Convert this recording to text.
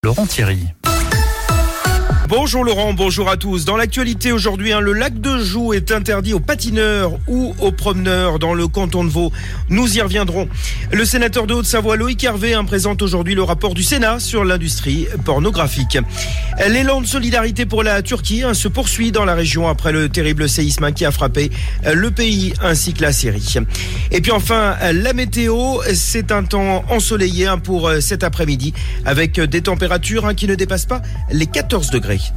Laurent Thierry. Bonjour Laurent, bonjour à tous. Dans l'actualité aujourd'hui, le lac de Joux est interdit aux patineurs ou aux promeneurs dans le canton de Vaud. Nous y reviendrons. Le sénateur de Haute-Savoie, Loïc Hervé, présente aujourd'hui le rapport du Sénat sur l'industrie pornographique. L'élan de solidarité pour la Turquie se poursuit dans la région après le terrible séisme qui a frappé le pays ainsi que la Syrie. Et puis enfin, la météo, c'est un temps ensoleillé pour cet après-midi avec des températures qui ne dépassent pas les 14 degrés.